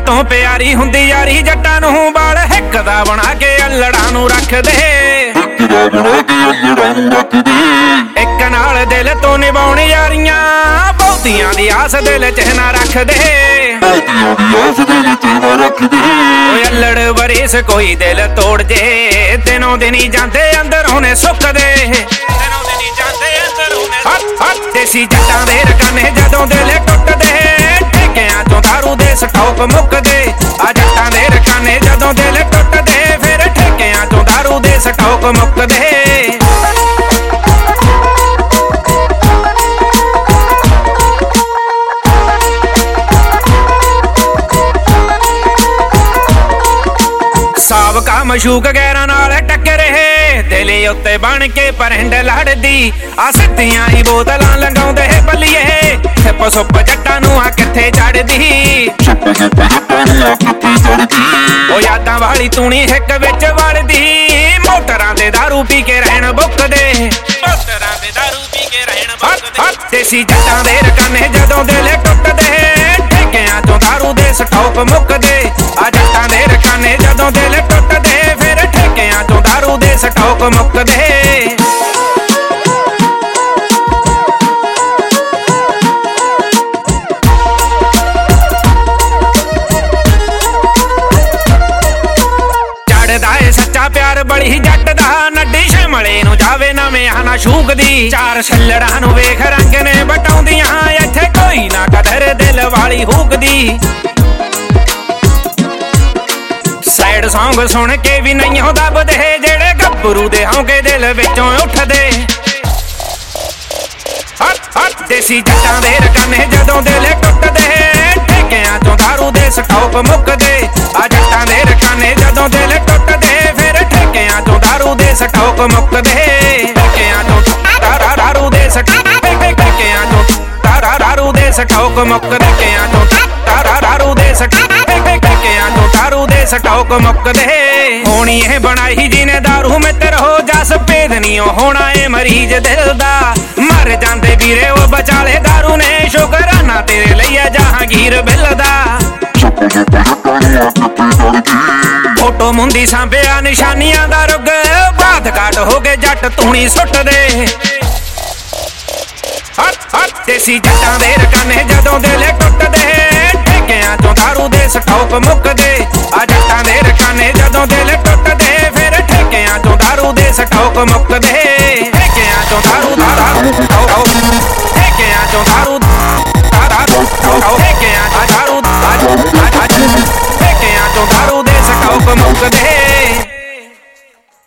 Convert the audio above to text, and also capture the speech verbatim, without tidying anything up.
ਤੋਂ ਪਿਆਰੀ ਹੁੰਦੀ ਯਾਰੀ ਜੱਟਾਂ ਨੂੰ ਬਾਲ ਹਿੱਕ ਦਾ ਬਣਾ ਕੇ ਅਲੜਾਂ ਨੂੰ ਰੱਖਦੇ ਇੱਕ ਨਾਲ ਦਿਲ ਤੋਂ ਨਿਭਾਉਣ ਯਾਰੀਆਂ ਬਹੁਤੀਆਂ ਦੀ ਆਸ ਦਿਲ ਚ ਨਾ ਰੱਖਦੇ ਓਏ ਅਲੜ ਵਰੇਸ ਕੋਈ ਦਿਲ ਤੋੜ ਜੇ ਦਿਨੋਂ ਦਿਨੀ ਜਾਂਦੇ ਅੰਦਰੋਂ ਨੇ ਸੁੱਕਦੇ ਦਿਨੋਂ ਦਿਨੀ ਜਾਂਦੇ ਅੰਦਰੋਂ ਨੇ ਹੱਥ ਦੇਸੀ ਜੱਟਾਂ ਦੇ ਰਕਾਨੇ ਜਦੋਂ ਦਿਲ ਟੁੱਟਦੇ ਠੇਕਿਆਂ ਚੋਂ ਦਾਰੂ ਦੇ ਸਟਾਕ ਮੁੱਕਦੇ ਆ ਜੱਟਾਂ ਦੇ ਰਕਾਨੇ ਜਦੋਂ ਦਿਲ ਟੁੱਟਦੇ ਫਿਰ ਠੇਕਿਆਂ ਚੋਂ ਦਾਰੂ ਦੇ ਸਟਾਕ ਮੁੱਕਦੇ ਸਾਬਕਾ ਮਸ਼ੂਕ ਗੈਰਾਂ ਨਾਲ ਟੱਕਰੇ ਦਿਲ ਉੱਤੇ ਬਣ ਕੇ ਪਰਿੰਡ ਲੜਦੀ ਆ ਸਿੱਧੀਆਂ ਹੀ ਬੋਤਲਾਂ ਲੰਗਾਉਂਦੇ ਬੱਲੀਏ ਸਿੱਪ ਸੁੱਪ ਜੱਟਾਂ ਨੂੰ ਆ ਕਿੱਥੇ ਚੜਦੀ ਉਹ ਯਾਦਾਂ ਵਾਲੀ ਤੂਣੀ ਹਿੱਕ ਵਿੱਚ ਵੜਦੀ ਮੋਟਰਾਂ ਦੇ ਦਾਰੂ ਪੀ ਕੇ ਰਹਿਣ ਬੁੱਕਦੇ ਮੋਟਰਾਂ ਦੇ ਦਾਰੂ ਪੀ ਕੇ ਰਹਿਣ ਬੁੱਕਦੇ ਦੇਸੀ ਜੱਟਾਂ ਦੇ ਰਕਾਨੇ ਜਦੋਂ ਦਿਲ ਟੁੱਟਦੇ ਠੇਕਿਆਂ ਚੋਂ ਦਾਰੂ ਦੇ ਸਟਾਕ ਮੁੱਕਦੇ ਆ ਜੱਟਾਂ ਦੇ ਰਕਾਨੇ ਜਦੋਂ ਦਿਲ ਟੁੱਟਦੇ ਫਿਰ ਠੇਕਿਆਂ ਚੋਂ ਦਾਰੂ ਦੇ ਸਟਾਕ ਮੁੱਕਦੇ ਚੜਦਾ ਏ ਸੱਚਾ ਪਿਆਰ ਬੜੀ ਜੱਟ ਦਾ ਨੱਡੀ ਸ਼ਮਲੇ ਨੂੰ ਜਾਵੇ ਨਵੇਂ ਆਣਾ ਸ਼ੂਕਦੀ ਚਾਰ ਛੱਲੜਾਂ ਨੂੰ ਵੇਖ ਰੰਗ ਨੇ ਬਟਾਉਂਦੀਆਂ ਇੱਥੇ ਕੋਈ ਨਾ ਕਦਰ ਦਿਲ ਵਾਲੀ ਹੂਕਦੀ ਸੈਡ ਸੌਂਗ ਸੁਣ ਕੇ ਵੀ ਨਹੀਂ ਹੋ ਦੱਬਦੇ ਜਿਹੜੇ ਗੱਭਰੂ ਦੇ ਹੌਂਕੇ ਦਿਲ ਵਿੱਚੋਂ ਉੱਠਦੇ ਹੱਥ ਹੱਥ ਦੇਸੀ ਜੱਟਾਂ ਦੇ ਰਕਾਨੇ ਜਦੋਂ ਦਿਲ ਟੁੱਟਦੇ ਠੇਕਿਆਂ ਚੋਂ ਦਾਰੂ ਦੇ ਸਟਾਕ ਮੁੱਕਦੇ ਆ ਜੱਟਾਂ ਦੇ ਰਕਾਨੇ ਜਦੋਂ ਦਿਲ ਟੁੱਟਦੇ ਫਿਰ ਠੇਕਿਆਂ ਚੋਂ ਦਾਰੂ ਦੇ ਸਟਾਕ ਮੁੱਕਦੇ ਠੇਕਿਆਂ ਚੋਂ ਦਾਰਾ ਦਾਰੂ ਦੇ ਸਟਾਕ ਠੇਕਿਆਂ ਚੋਂ ਦਾਰਾ ਦਾਰੂ ਦੇ ਸਟਾਕ ਮੁੱਕਦੇ ਠੇਕਿਆਂ ਚੋਂ ਦਾਰਾ ਦਾਰੂ ਦੇ ਸਟਾਕ ਠੇਕਿਆਂ ਚੋਂ ਦਾਰੂ ਦੇ ਸਟਾਕ ਮੁੱਕਦੇ ਹੋਣੀ ਇਹ ਬਣਾਈ ਜਿਹਨੇ ਦਾਰੂ ਮਿੱਤਰ ਹੋ ਜਸ ਭੇਦ ਨੀ ਹੋਣਾ ਏ ਮਰੀਜ਼ ਦਿਲ ਦਾ ਮਰ ਜਾਂਦੇ ਵੀਰੇ ਉਹ ਬਚਾਲੇ ਦਾਰੂ ਨੇ ਸ਼ੁਕਰਾਨਾ ਤੇਰੇ ਲਈ ਆ ਜਹਾਂਗੀਰ ਬਿੱਲ ਦਾ ਫੋਟੋ ਮੁੰਦੀ ਸਾਂਭਿਆ ਨਿਸ਼ਾਨੀਆਂ ਦਾ ਰੁੱਗ ਬਾਤ ਘਾਟ ਹੋ ਗਏ ਜੱਟ ਤੂਣੀ ਸੁੱਟਦੇ ਹੱਥ ਹੱਥ ਦੇਸੀ ਜੱਟਾਂ ਦੇ ਰਕਾਨੇ ਜਦੋਂ ਦਿਲ ਟੁੱਟਦੇ ਠੇਕਿਆਂ ਚੋਂ ਦਾਰੂ ਦੇ ਸਟਾਕ ਮੁੱਕਦੇ ਆ ਜੱਟਾਂ ਦੇ ਰਕਾਨੇ ਜਦੋਂ ਦਿਲ ਟੁੱਟਦੇ ਫਿਰ ਠੇਕਿਆਂ ਚੋਂ ਦਾਰੂ ਦੇ ਸਟਾਕ ਮੁੱਕਦੇ ਠੇਕਿਆਂ ਚੋਂ ਦਾਰੂ ਦਾ ਠੇਕਿਆਂ ਚੋਂ ਦਾਰੂ ਦਾ ਠੇਕਿਆਂ ਚੋਂ ਦਾਰੂ ਠੇਕਿਆਂ ਚੋਂ ਦਾਰੂ ਦੇ ਸਟਾਕ ਮੁੱਕਦੇ